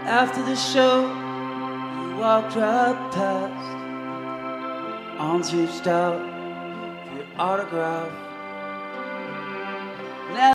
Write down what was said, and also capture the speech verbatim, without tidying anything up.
After the show, you walked right past, arms reached out for your autograph. Now